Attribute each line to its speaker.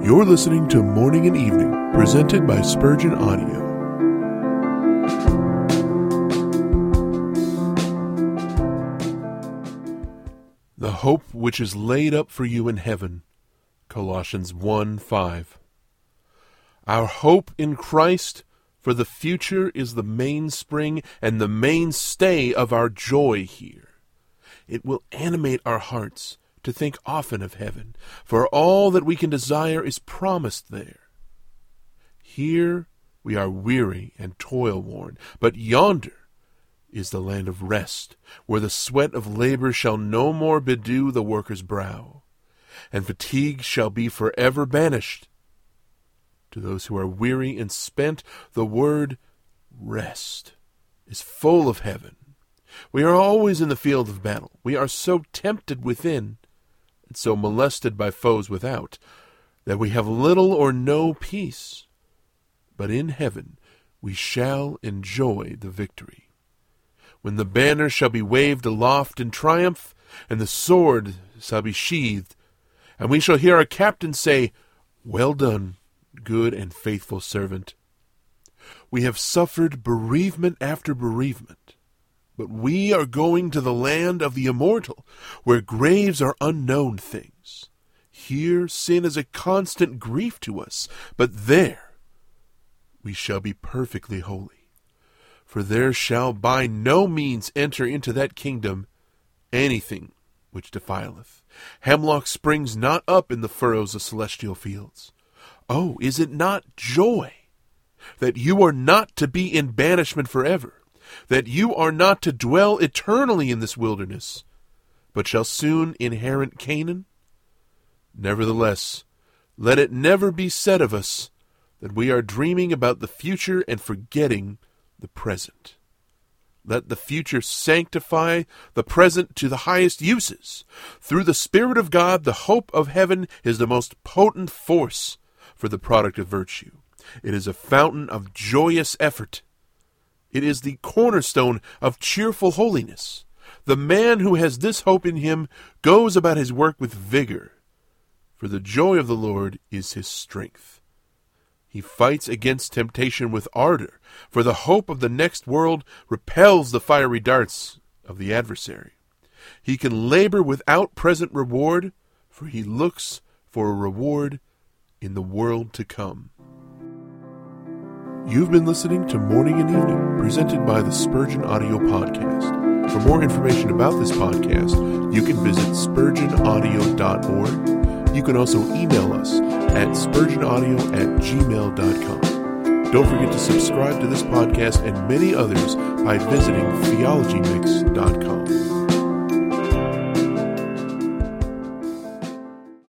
Speaker 1: You're listening to Morning and Evening, presented by Spurgeon Audio. The hope which is laid up for you in heaven, Colossians 1:5. Our hope in Christ for the future is the mainspring and the mainstay of our joy here. It will animate our hearts to think often of heaven, for all that we can desire is promised there. Here we are weary and toil-worn, but yonder is the land of rest, where the sweat of labor shall no more bedew the worker's brow, and fatigue shall be forever banished. To those who are weary and spent, the word rest is full of heaven. We are always in the field of battle. We are so tempted within, and so molested by foes without, that we have little or no peace. But in heaven we shall enjoy the victory. When the banner shall be waved aloft in triumph, and the sword shall be sheathed, and we shall hear our captain say, "Well done, good and faithful servant." We have suffered bereavement after bereavement, but we are going to the land of the immortal, where graves are unknown things. Here sin is a constant grief to us, but there we shall be perfectly holy. For there shall by no means enter into that kingdom anything which defileth. Hemlock springs not up in the furrows of celestial fields. Oh, is it not joy that you are not to be in banishment forever, that you are not to dwell eternally in this wilderness, but shall soon inherit Canaan? Nevertheless, let it never be said of us that we are dreaming about the future and forgetting the present. Let the future sanctify the present to the highest uses. Through the Spirit of God, the hope of heaven is the most potent force for the product of virtue. It is a fountain of joyous effort. It is the cornerstone of cheerful holiness. The man who has this hope in him goes about his work with vigor, for the joy of the Lord is his strength. He fights against temptation with ardor, for the hope of the next world repels the fiery darts of the adversary. He can labor without present reward, for he looks for a reward in the world to come. You've been listening to Morning and Evening, presented by the Spurgeon Audio Podcast. For more information about this podcast, you can visit spurgeonaudio.org. You can also email us at spurgeonaudio@gmail.com. Don't forget to subscribe to this podcast and many others by visiting theologymix.com.